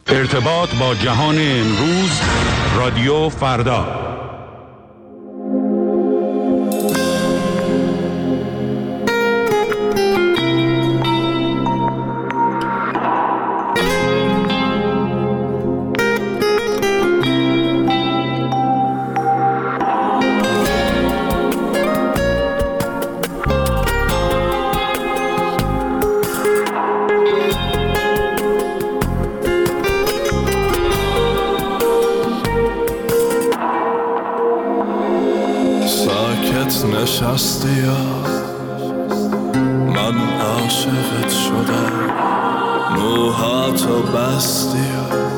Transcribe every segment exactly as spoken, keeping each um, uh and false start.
ارتباط با جهان امروز، رادیو فردا. نشستی من عاشقت شدم، موهاتو بستی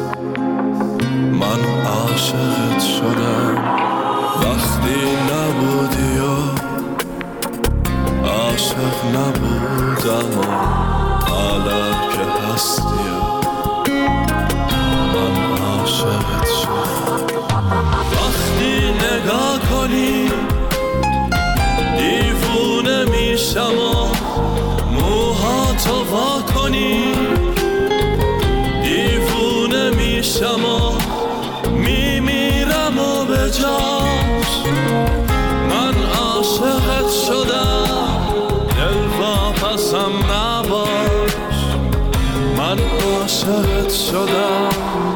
من عاشقت شدم، وقتی نبودی و عاشق نبودم و حالا که هستی من عاشقت شدم. وقتی نگاه کنی دیوونه میشم و موهاتو وا کنی، دیوونه میشم و میمیرم و به جاش من عاشقت شدم، دل واپسم نباش من عاشقت شدم.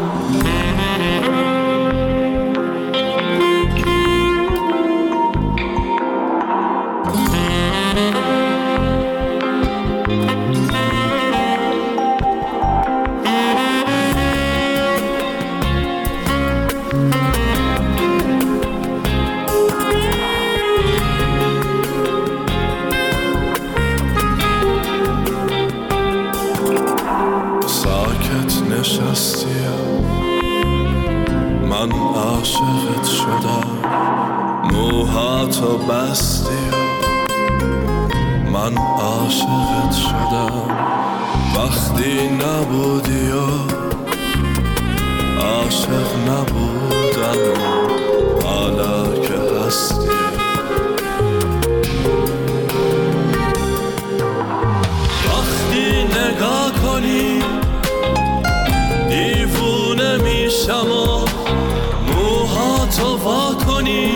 من عاشقت شدم، موهاتو بستی من عاشقت شدم، وقتی نبودی و عاشق نبودم و حالا که هستی وقتی نگاه کنی دیوونه میشم و موهاتو وا کنی،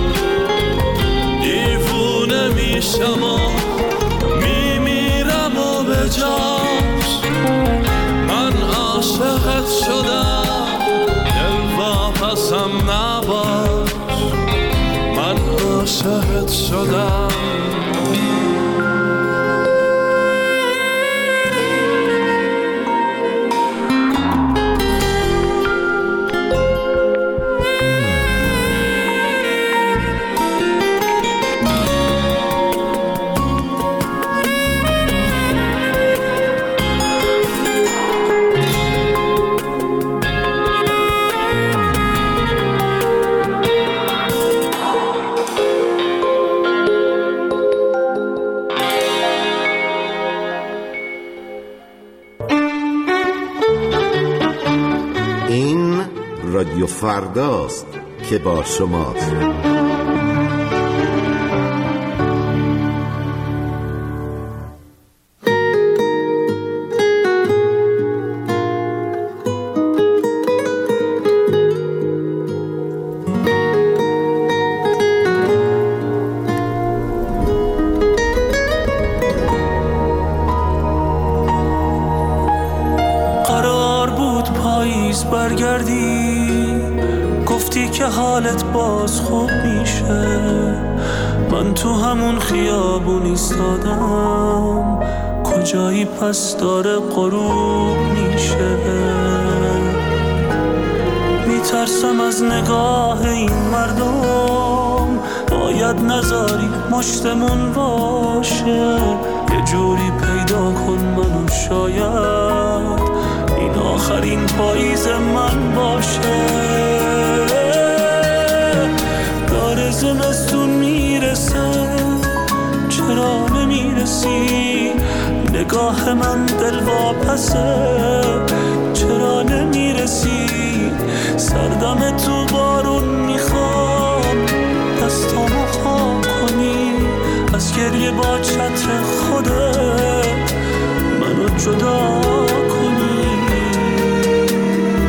دیوونه میشم و میمیرم و به جاش من عاشقت شدم، دل واپسم نباش من عاشقت شدم. رادیو فرداست که با شماست. قرار بود پاییز برگردی، گفتی که حالت باز خوب میشه، من تو همون خیابون ایستادم، کجایی پس داره غروب میشه، میترسم از نگاه این مردم، باید نذاری مشتمون باشه، یه جوری پیدا کن منو شاید این آخرین پاییز من باشه. داره زمستون میرسه چرا نمیرسی، نگاه من دل واپسه چرا نمیرسی، سردم تو بارون میخوام دستامو خام کنی، از گریه با چتر خودت منو جدا کنی.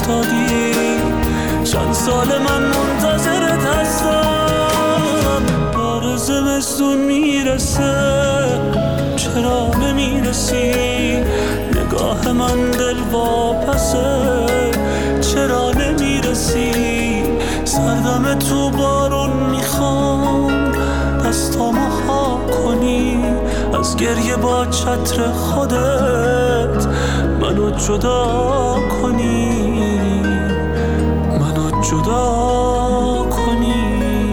افتادی، چند سال من منتظرت هستم. بار زمستون میرسه چرا نمیرسی، نگاه من دل واپسه چرا نمیرسی. سردم تو بارون میخوام دستامو ها کنی، از گریه با چتر خودت منو جدا کنی، منو جدا کنی.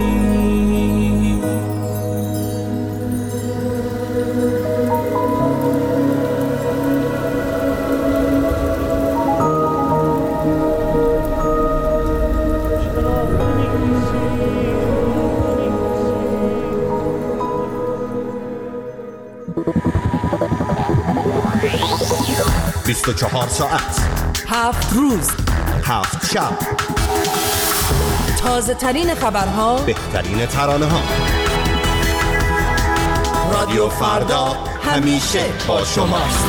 بیست و چهار ساعت، هفت روز، هفت شب، تازه ترین خبرها، بهترین ترانه ها. رادیو فردا همیشه با شماست.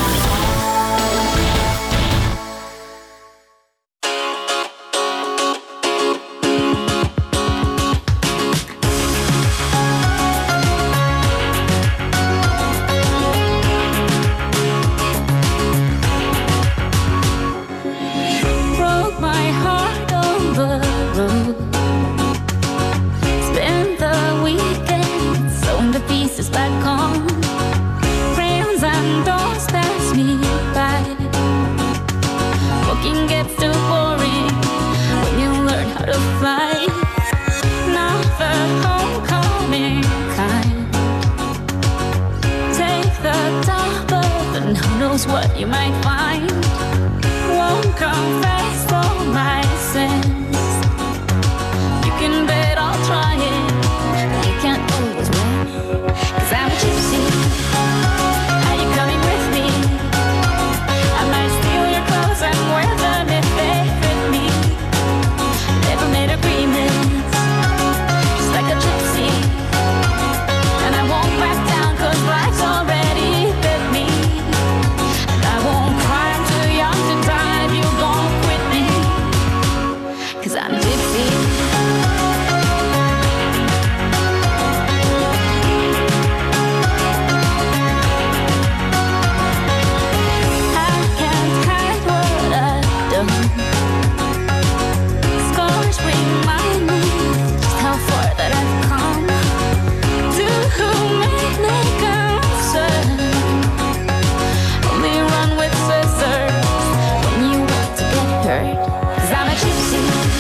What you might find won't confess all my sins. You can bet I'll try it, but you can't always win. 'Cause I'm a gypsy. Are you coming with me? I might steal your clothes and wear them if they fit me. Never made agreements, just like a gypsy. And I won't back down 'cause life's already bit me. I'm a gypsy. I can't hide what I've done. Scars remind me just how far that I've come. To whom it may concern, only run with scissors when you want to get hurt. 'Cause I'm a gypsy.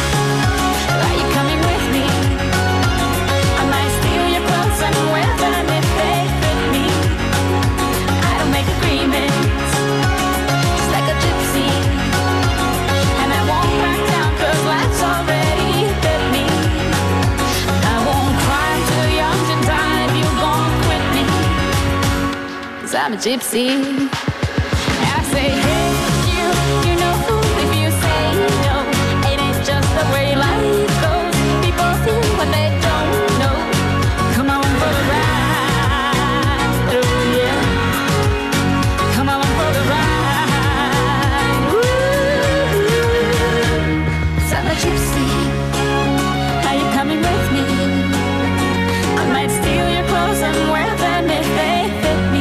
I'm a gypsy. I say, hey, you, you know who if you say no. It ain't just the way life goes. People feel what they don't know. Come on for the ride, oh yeah. Come on for the ride. Woo. So I'm a gypsy. Are you coming with me? I might steal your clothes and wear them if they fit me.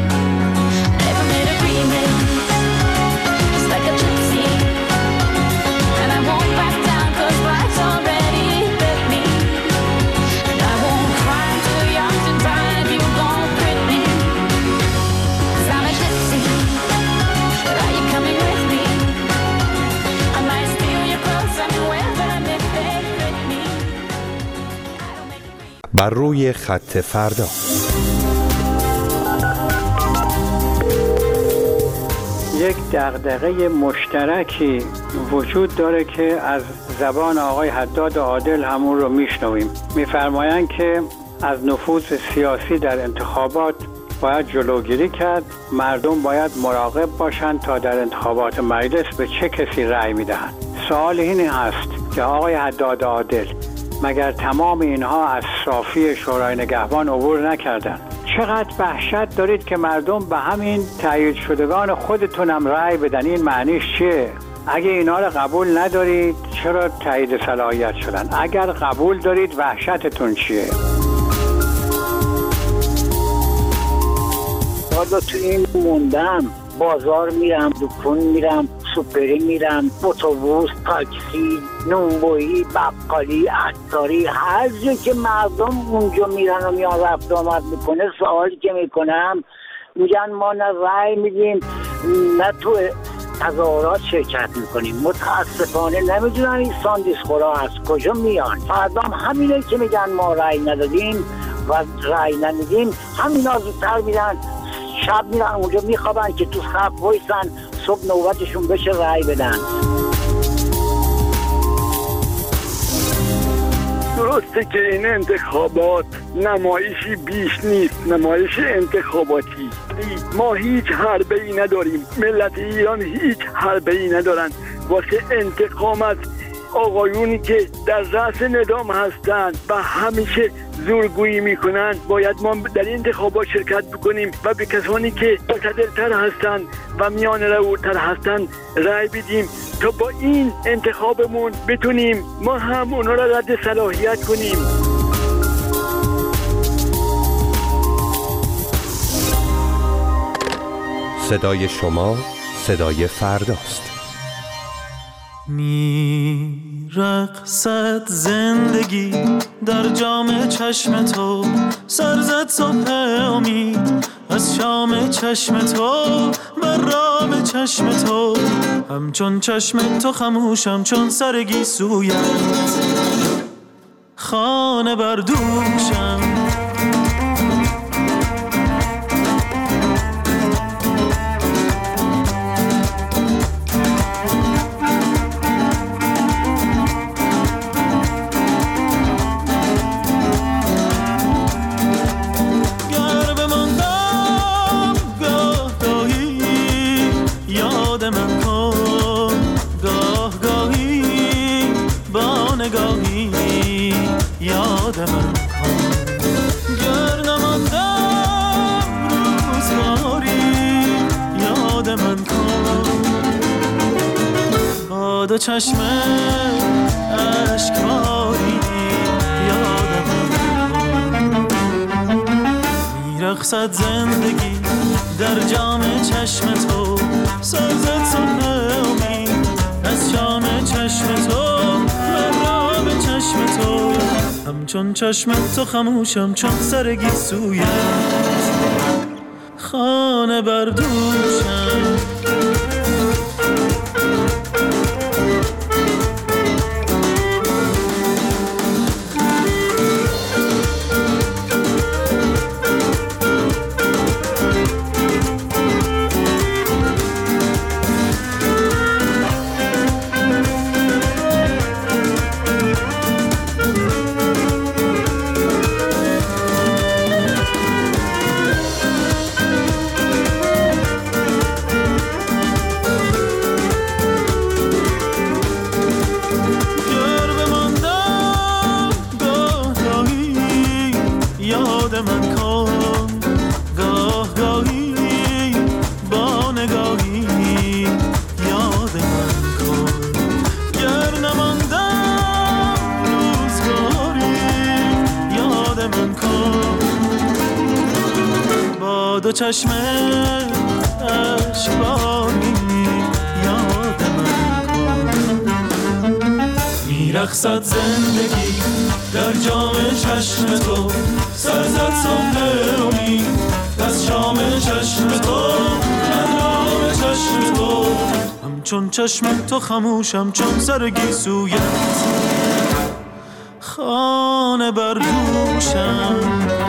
بر روی خط فردا. یک دغدغه مشترکی وجود داره که از زبان آقای حداد عادل همون رو میشنویم. میفرمایند که از نفوذ سیاسی در انتخابات باید جلوگیری کرد. مردم باید مراقب باشند تا در انتخابات مجلس به چه کسی رأی میدهند. سوال این هست که آقای حداد عادل، مگر تمام اینها از صافی شورای نگهبان عبور نکردند؟ چقدر وحشت دارید که مردم به همین تایید شدگان خودتونم رأی بدن؟ این معنیش چیه؟ اگه اینا رو قبول ندارید چرا تایید صلاحیت شدن؟ اگر قبول دارید وحشتتون چیه؟ حالا تو این موندم، بازار میرم، دکون میرم، سوپری میرم، اتوبوس، تاکسی، نونبویی، بقالی، عطاری، هر جا که مردم اونجا میرن و میان رفت آمد میکنه، سوالی که میکنم میگن ما نه رای میدیم نه تو تظاهرات شرکت میکنیم. متاسفانه نمیدونم این ساندیس خورا از کجا میان. فردا همینه که میگن ما رای ندادیم و رای نمیدیم، همینا زودتر میرن شب میرن اونجا میخوابن که تو صف وایسن صبح نوبتشون بشه رای بدن. درسته که این انتخابات نمایشی بیش نیست، نمایش انتخاباتی. ما هیچ حربه ای نداریم، ملت ایران هیچ حربه ای ندارن واسه انتقام از آقایونی که در رأس نظام هستند و همیشه زورگویی میکنن. باید ما در این انتخابات شرکت بکنیم و به کسانی که معتدل‌تر هستند و میان روتر هستند رأی بدیم تا با این انتخابمون بتونیم ما هم اونا را رد صلاحیت کنیم. صدای شما صدای فرداست. میرقصد زندگی در جام چشم تو، سرزد صبح امید از شام چشم تو، بر رام چشم تو، همچون چشم تو خموشم چون سرگی سویت، خانه بردوشم. دو چشم اشکباری یادم میرقصد زندگی در جام چشم تو، سرزد صبح امید از شام چشم تو، مرام چشم تو، همچون چشم تو خموشم چون سرگی سویت، خانه بردوشم. دو چشم اشکباری یاد من کن، میرقصد زندگی در جام چشم تو، سرزد صبح امید از شام چشم تو، مرام چشم تو، همچون چشم تو خموشم چون سرگی سویت، خانه بردوشم.